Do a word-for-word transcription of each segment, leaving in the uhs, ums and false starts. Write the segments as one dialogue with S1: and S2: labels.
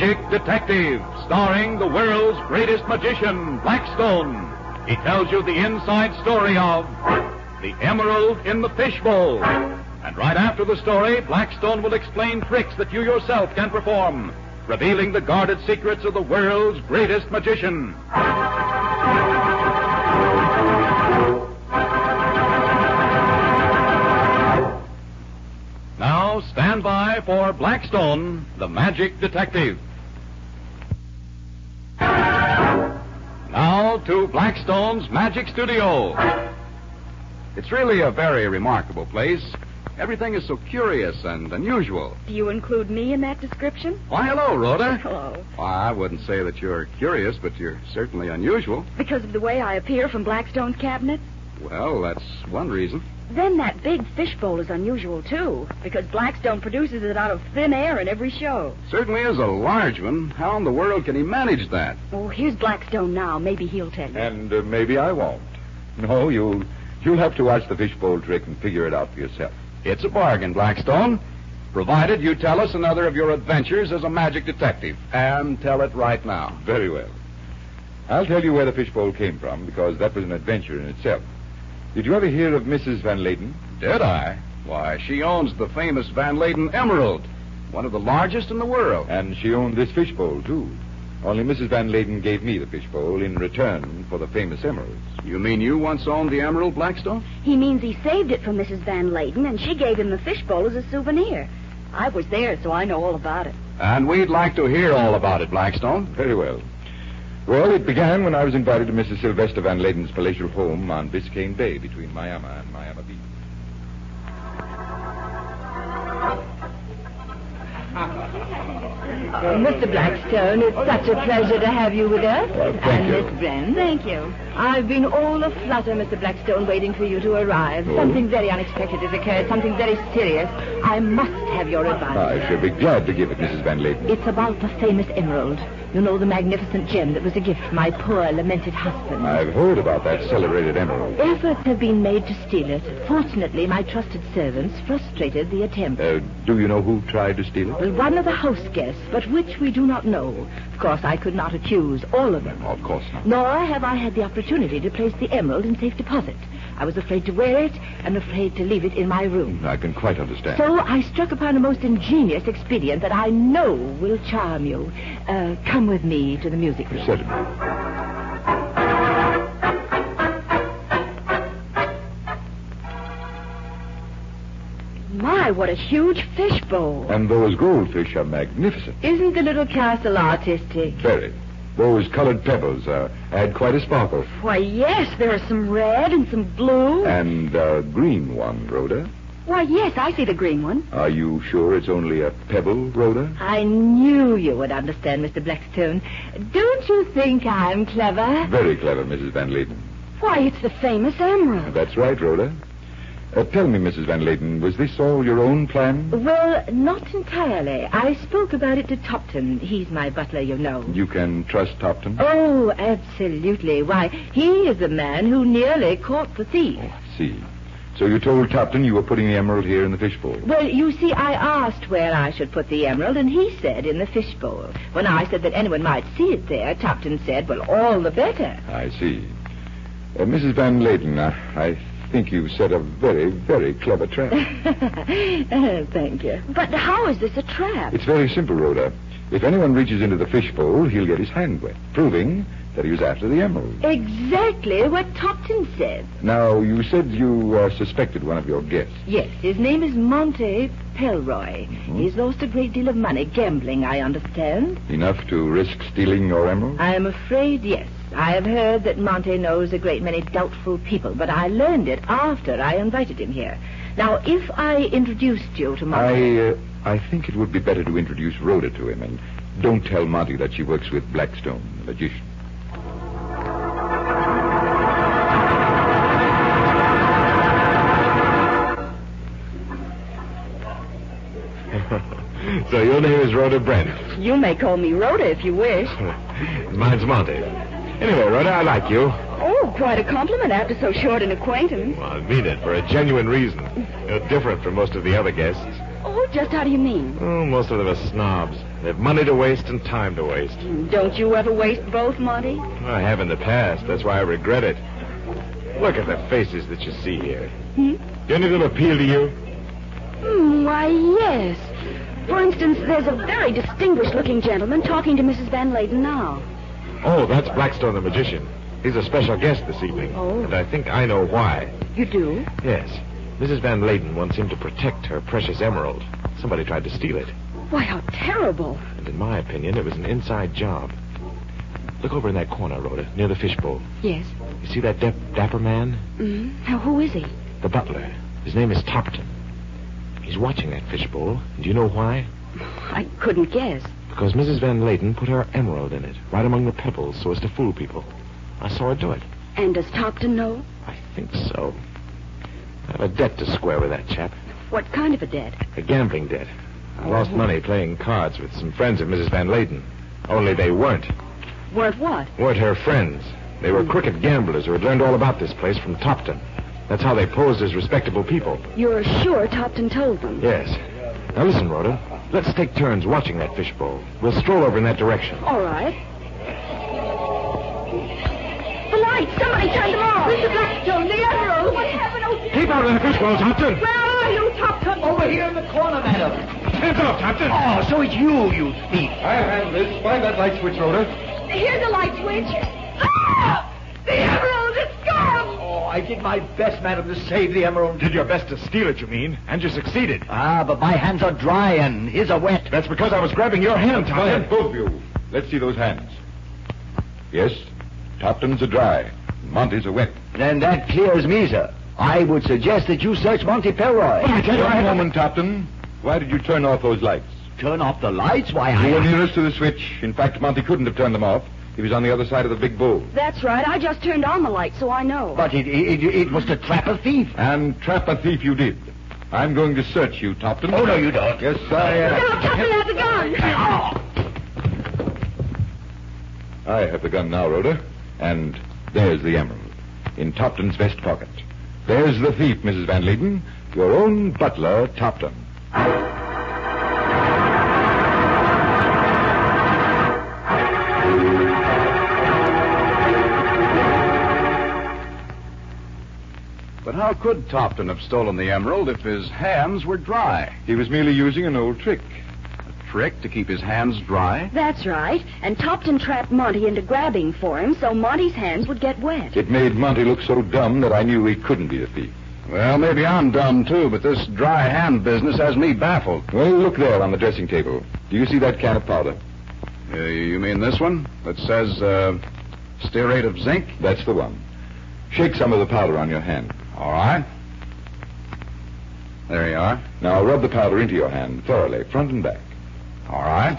S1: Magic Detective, starring the world's greatest magician, Blackstone. He tells you the inside story of the Emerald in the Fishbowl. And right after the story, Blackstone will explain tricks that you yourself can perform, revealing the guarded secrets of the world's greatest magician. Now, stand by for Blackstone, the Magic Detective. Now to Blackstone's Magic Studio. It's really a very remarkable place. Everything is so curious and unusual.
S2: Do you include me in that description?
S1: Why, hello, Rhoda.
S2: Hello.
S1: Well, I wouldn't say that you're curious, but you're certainly unusual.
S2: Because of the way I appear from Blackstone's cabinet?
S1: Well, that's one reason.
S2: Then that big fishbowl is unusual, too, because Blackstone produces it out of thin air in every show.
S1: Certainly is a large one. How in the world can he manage that?
S2: Oh, here's Blackstone now. Maybe he'll tell you.
S3: And uh, maybe I won't. No, you'll, you'll have to watch the fishbowl trick and figure it out for yourself.
S1: It's a bargain, Blackstone, provided you tell us another of your adventures as a magic detective. And tell it right now.
S3: Very well. I'll tell you where the fishbowl came from, because that was an adventure in itself. Did you ever hear of Missus Van Layden?
S1: Did I? Why, she owns the famous Van Layden Emerald, one of the largest in the world.
S3: And she owned this fishbowl, too. Only Missus Van Layden gave me the fishbowl in return for the famous emeralds.
S1: You mean you once owned the emerald, Blackstone?
S2: He means he saved it for Missus Van Layden, and she gave him the fishbowl as a souvenir. I was there, so I know all about it.
S1: And we'd like to hear all about it, Blackstone.
S3: Very well. Well, it began when I was invited to Missus Sylvester Van Layden's palatial home on Biscayne Bay between Miami and Miami Beach.
S4: Oh, Mister Blackstone, it's such a pleasure to have you with us.
S3: Well, thank
S4: and
S3: you.
S4: Miss Brent.
S2: Thank you.
S4: I've been all aflutter, Mister Blackstone, waiting for you to arrive.
S3: Oh.
S4: Something very unexpected has occurred, something very serious. I must have your advice.
S3: I shall be glad to give it, Missus Van Layden.
S4: It's about the famous emerald. You know, the magnificent gem that was a gift for my poor, lamented husband.
S3: I've heard about that celebrated emerald.
S4: Efforts have been made to steal it. Fortunately, my trusted servants frustrated the attempt.
S3: Uh, do you know who tried to steal it?
S4: Well, one of the house guests, but which we do not know. Of course, I could not accuse all of them.
S3: Of course not.
S4: Nor have I had the opportunity to place the emerald in safe deposit. I was afraid to wear it and afraid to leave it in my room.
S3: I can quite understand.
S4: So I struck upon a most ingenious expedient that I know will charm you. Uh, come with me to the music room.
S3: Certainly.
S2: My, what a huge fishbowl.
S3: And those goldfish are magnificent.
S4: Isn't the little castle artistic?
S3: Very. Those colored pebbles uh, add quite a sparkle.
S2: Why, yes, there are some red and some blue.
S3: And a green one, Rhoda.
S2: Why, yes, I see the green one.
S3: Are you sure it's only a pebble, Rhoda?
S4: I knew you would understand, Mister Blackstone. Don't you think I'm clever?
S3: Very clever, Missus Van Layden.
S2: Why, it's the famous emerald.
S3: That's right, Rhoda. Uh, tell me, Missus Van Layden, was this all your own plan?
S4: Well, not entirely. I spoke about it to Topton. He's my butler, you know.
S3: You can trust Topton?
S4: Oh, absolutely. Why, he is the man who nearly caught the thief.
S3: Oh, I see. So you told Topton you were putting the emerald here in the fishbowl?
S4: Well, you see, I asked where I should put the emerald, and he said in the fishbowl. When I said that anyone might see it there, Topton said, well, all the better.
S3: I see. Uh, Missus Van Layden, uh, I think you've set a very, very clever trap.
S4: uh, thank you.
S2: But how is this a trap?
S3: It's very simple, Rhoda. If anyone reaches into the fishbowl, he'll get his hand wet, proving that he was after the emerald.
S4: Exactly what Topton said.
S3: Now, you said you uh, suspected one of your guests.
S4: Yes, his name is Monte Pelroy. Mm-hmm. He's lost a great deal of money gambling, I understand.
S3: Enough to risk stealing your emerald?
S4: I am afraid, yes. I have heard that Monte knows a great many doubtful people, but I learned it after I invited him here. Now, if I introduced you to Monte...
S3: I, uh, I think it would be better to introduce Rhoda to him, and don't tell Monty that she works with Blackstone, the magician.
S5: So your name is Rhoda Brent.
S2: You may call me Rhoda if you wish.
S5: Mine's Monty. Anyway, Rhoda, I like you.
S2: Oh, quite a compliment after so short an acquaintance.
S5: Well, I mean it for a genuine reason. You're different from most of the other guests.
S2: Oh, just how do you mean?
S5: Oh, most of them are snobs. They have money to waste and time to waste.
S2: Don't you ever waste both, Monty?
S5: I have in the past. That's why I regret it. Look at the faces that you see here.
S2: Hmm?
S5: Do any of them appeal to you?
S2: Hmm, why, yes. For instance, there's a very distinguished-looking gentleman talking to Missus Van Layden now.
S5: Oh, that's Blackstone the magician. He's a special guest this evening.
S2: Oh.
S5: And I think I know why.
S2: You do?
S5: Yes. Missus Van Layden wants him to protect her precious emerald. Somebody tried to steal it.
S2: Why, how terrible.
S5: And in my opinion, it was an inside job. Look over in that corner, Rhoda, near the fishbowl.
S2: Yes.
S5: You see that dap- dapper man?
S2: Mm-hmm. Now, who is he?
S5: The butler. His name is Topton. He's watching that fishbowl. And do you know why?
S2: I couldn't guess.
S5: Because Missus Van Layden put her emerald in it, right among the pebbles, so as to fool people. I saw her do it.
S2: And does Topton know?
S5: I think so. I have a debt to square with that chap.
S2: What kind of a debt?
S5: A gambling debt. I lost money playing cards with some friends of Missus Van Layden. Only they weren't.
S2: Weren't what?
S5: Weren't her friends. They were crooked gamblers who had learned all about this place from Topton. That's how they posed as respectable people.
S2: You're sure Topton told them?
S5: Yes. Now listen, Rhoda. Let's take turns watching that fishbowl. We'll stroll over in that direction.
S2: All right. The lights! Somebody turned them off! Mister Blackstone, the emerald! What happened? Oh,
S5: Keep out of the fishbowl, Topton!
S2: where are you, Topton?
S6: Over here in the corner, madam.
S5: Hands off, Topton!
S6: Oh, so it's you, you thief.
S3: I'll handle this. Find that light switch, Rhoda.
S2: Here's the light switch. Ah! The emerald! It's gone!
S6: Oh, I did my best, madam, to save the emerald.
S5: Did your best to steal it, you mean? And you succeeded.
S6: Ah, but my hands are dry and his are wet.
S5: That's because I was grabbing your hand,
S3: Quiet,
S5: Topton.
S3: both of you. Let's see those hands. Yes, Topton's are dry. Monty's are wet.
S6: Then that clears me, sir. I would suggest that you search Monty Pelroy.
S3: One moment, Topton. Why did you turn off those lights?
S6: Turn off the lights? Why,
S3: You were
S6: I...
S3: nearest to the switch. In fact, Monty couldn't have turned them off. He was on the other side of the big bowl.
S2: That's right. I just turned on the light, so I know.
S6: But it, it, it was to trap a thief.
S3: And trap a thief you did. I'm going to search you, Topton.
S6: Oh, no, you don't.
S3: Yes, I
S2: No,
S3: am.
S2: Topton has a gun!
S6: Oh.
S3: I have the gun now, Rhoda. And there's the emerald. In Topton's vest pocket. There's the thief, Missus Van Layden. Your own butler, Topton.
S1: But how could Topton have stolen the emerald if his hands were dry?
S3: He was merely using an old trick.
S1: A trick to keep his hands dry?
S2: That's right. And Topton trapped Monty into grabbing for him so Monty's hands would get wet.
S3: It made Monty look so dumb that I knew he couldn't be the thief.
S1: Well, maybe I'm dumb, too, but this dry hand business has me baffled.
S3: Well, look there on the dressing table. Do you see that can of powder?
S1: Uh, you mean this one that says uh, stearate of zinc?
S3: That's the one. Shake some of the powder on your hand.
S1: All right. There you are.
S3: Now rub the powder into your hand thoroughly, front and back.
S1: All right.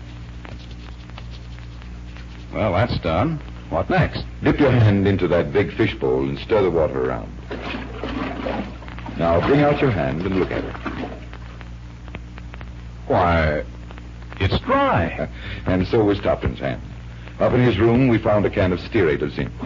S1: Well, that's done. What next?
S3: Dip your hand into that big fishbowl and stir the water around. Now bring out your hand and look at it.
S1: Why, it's dry.
S3: And so was Topton's hand. Up in his room, we found a can of stearate of zinc.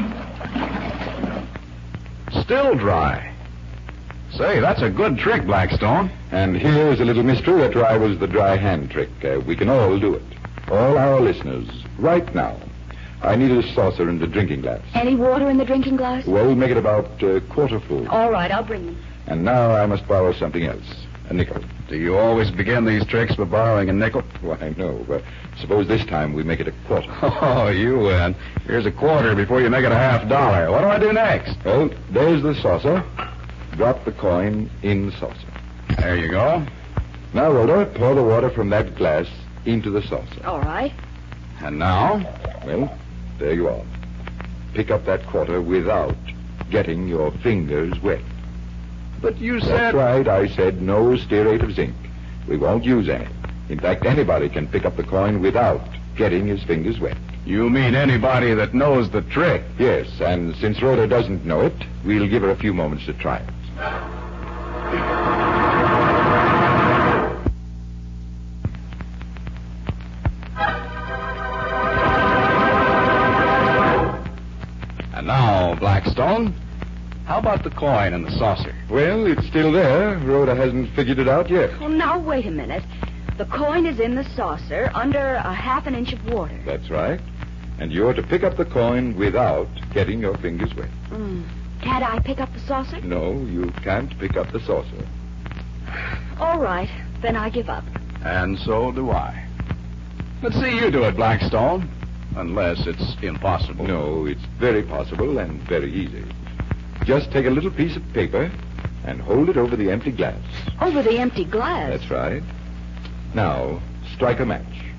S1: Still dry. Say, that's a good trick, Blackstone.
S3: And here's a little mystery that rivals the dry hand trick. Uh, we can all do it. All our listeners, right now. I need a saucer and a drinking glass.
S2: Any water in the drinking glass?
S3: Well, make it about a quarter full.
S2: All right, I'll bring them.
S3: And now I must borrow something else. A nickel.
S1: Do you always begin these tricks by borrowing a nickel?
S3: Why, no. But suppose this time we make it a quarter.
S1: Oh, you win. Here's a quarter before you make it a half dollar. What do I do next?
S3: Well, there's the saucer. Drop the coin in the saucer.
S1: There you go.
S3: Now, Rhoda, pour the water from that glass into the saucer.
S2: All right.
S1: And now?
S3: Well, there you are. Pick up that quarter without getting your fingers wet.
S1: But you
S3: That's
S1: said...
S3: right. I said no stearate of zinc. We won't use any. In fact, anybody can pick up the coin without getting his fingers wet.
S1: You mean anybody that knows the trick?
S3: Yes, and since Rhoda doesn't know it, we'll give her a few moments to try it.
S1: And now, Blackstone,
S7: How about the coin and the saucer?
S3: Well, it's still there. Rhoda hasn't figured it out yet.
S2: Oh, now, wait a minute. The coin is in the saucer under a half an inch of water.
S3: That's right. And you're to pick up the coin without getting your fingers wet.
S2: Mm. Can't I pick up the saucer?
S3: No, you can't pick up the saucer.
S2: All right. Then I give up.
S7: And so do I. Let's see you do it, Blackstone. Unless it's impossible.
S3: No, it's very possible and very easy. Just take a little piece of paper and hold it over the empty glass.
S2: Over the empty glass?
S3: That's right. Now, strike a match.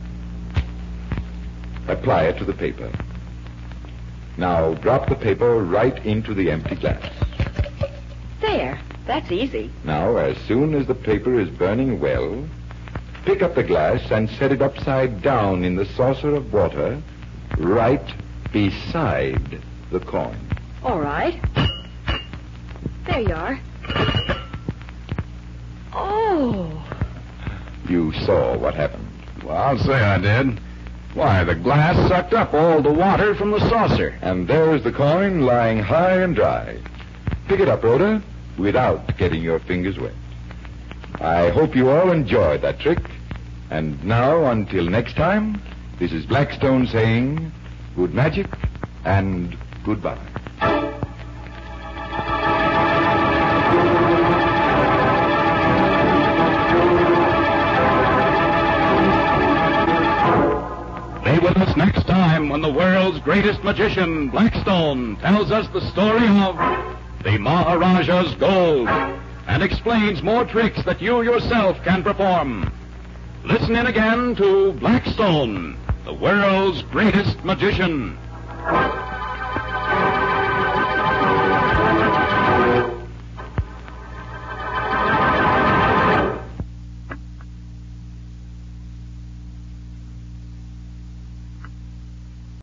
S3: Apply it to the paper. Now, drop the paper right into the empty glass.
S2: There. That's easy.
S3: Now, as soon as the paper is burning well, pick up the glass and set it upside down in the saucer of water right beside the coin.
S2: All right. There you are. Oh.
S3: You saw what happened.
S7: Well, I'll say I did. Why, the glass sucked up all the water from the saucer.
S3: And there's the coin lying high and dry. Pick it up, Rhoda, without getting your fingers wet. I hope you all enjoyed that trick. And now, until next time, this is Blackstone saying good magic and goodbye.
S1: Stay with us next time when the world's greatest magician, Blackstone, tells us the story of the Maharaja's Gold and explains more tricks that you yourself can perform. Listen in again to Blackstone, the world's greatest magician.